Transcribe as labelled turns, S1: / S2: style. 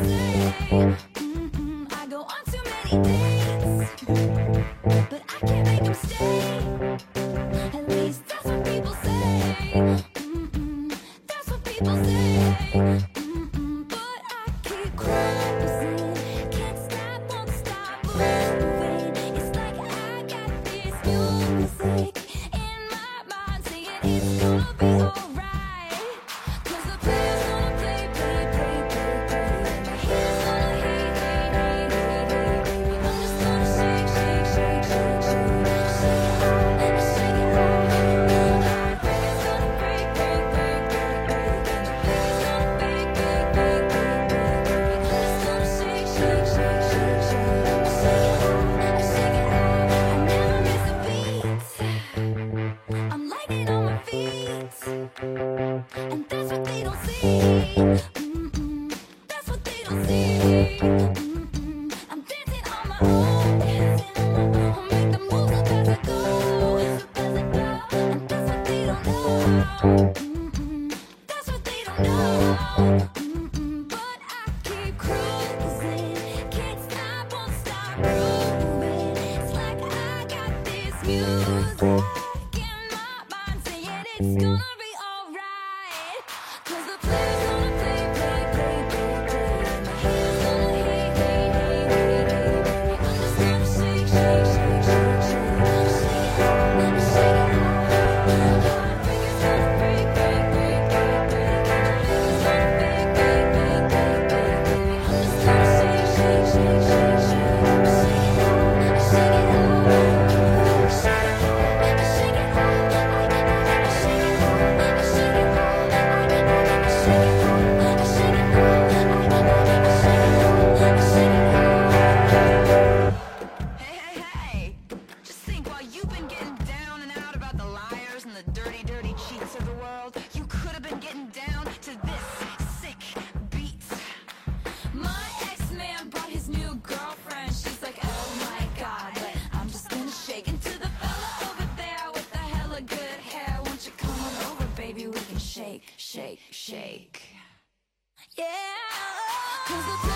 S1: I go on too many dates, but I can't make them stay. At least that's what people say. That's what people say. But I keep cruising, can't stop, won't stop moving. It's like I got this music in my mind saying it's gonna be alright. 'Cause the player's gonna play, play, play, play, play. And the haters gonna hate, hate, hate, hate, hate, baby. I'm just gonna shake, shake, shake, shake, shake. Shake it out, shake it out. Heartbreaker's gonna break, break, break, break, break. And the player's gonna bake, bake, bake, bake, bake, baby. I'm just gonna shake, shake, shake, shake, shake. Shake it out, shake it out. I never miss a beat. I'm lightning on my feet. And that's what they don't see. That's what they don't see. I'm dancing on my own. I'll make the moves up as I go. And that's what they don't know. That's what they don't know. But I keep cruising. Can't stop, won't stop grooving. It's like I got this music in my mind saying it's gonna be alright. 'Cause the player's gonna play, play, play, play, play. And the haters gonna hate, hate, hate, hate, hate, baby. I'm just gonna shake, shake, shake, shake, shake. Shake it out, shake it out. Heartbreaker's gonna break, break, break, break, break. And the player's gonna bake, bake, bake, bake, bake, baby. I'm just gonna shake, shake, shake, shake, shake. Shake it out, shake it out. Shake it out, shake it out. Shake it out, shake it out. Shake it out, shake it out. Hey, hey, hey! Just think, while you've been getting down and out about the liars and the dirty, dirty cheats of the world, you could have been getting down to this sick beat. My ex-man brought his new girlfriend. She's like, oh my god, but I'm just gonna shake into the fella over there with the hella good hair. Won't you come on over, baby? We can shake, shake, shake. Yeah, 'cause the